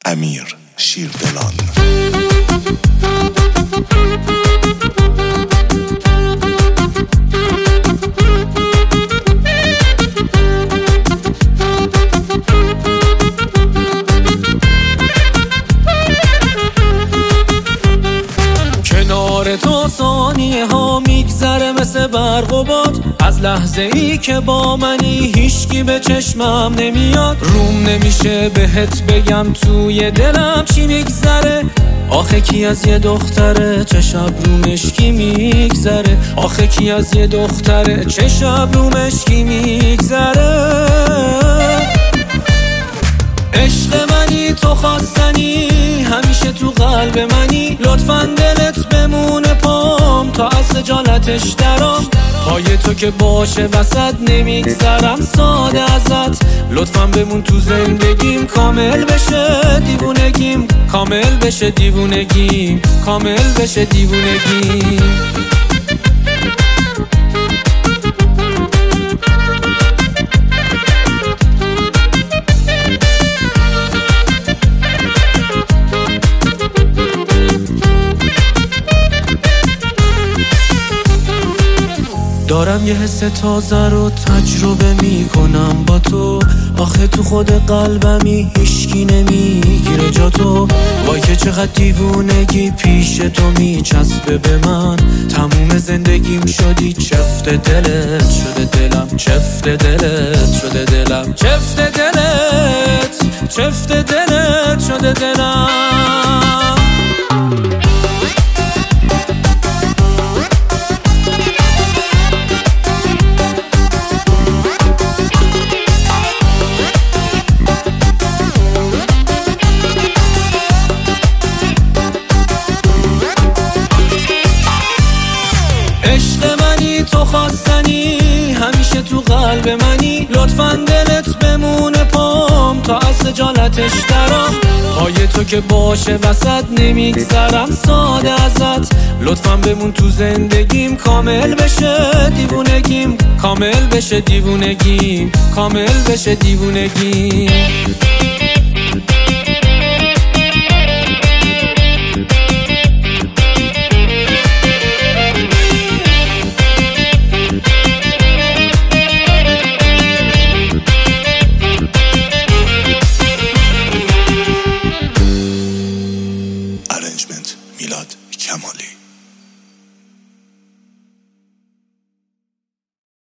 امیر شیردلان. کنار تو ثانیه ها میگذره مثل برق و باد، از لحظه ای که با منی هیچکی به چشمم نمیاد. روم نمیشه بهت بگم توی دلم چی میگذره. آخه کی از یه دختره چه شب رو مشکی میگذره. آخه کی از یه دختره چه شب رو مشکی میگذره. عشق منی تو خواستنی همیشه تو قلب منی. لطفاً دلت بمونه پام تا از خجالتش درام. پای تو که باشه وسط نمیگذرم ساده ازت. لطفاً بمون تو زندگیم کامل بشه دیوونگیم. کامل بشه دیوونگیم. کامل بشه دیوونگیم. دارم یه حس تازه رو تجربه میکنم با تو. آخه تو خود قلبمی هیچکی نمیگیره جا تو. وای که چقدر دیوونگی پیش تو میچسبه به من. تموم زندگیم شدی چفت دلت شده دلم. چفت دلت شده دلم. چفت دلت چفت دلت شده دلم. عشق منی تو خواستنی همیشه تو قلب منی. لطفاً دلت بمونه پام تا از خجالتش درام. پای تو که باشه وسط نمیگذرم ساده ازت. لطفاً بمون تو زندگیم کامل بشه دیوونگیم. کامل بشه دیوونگیم. کامل بشه دیوونگیم.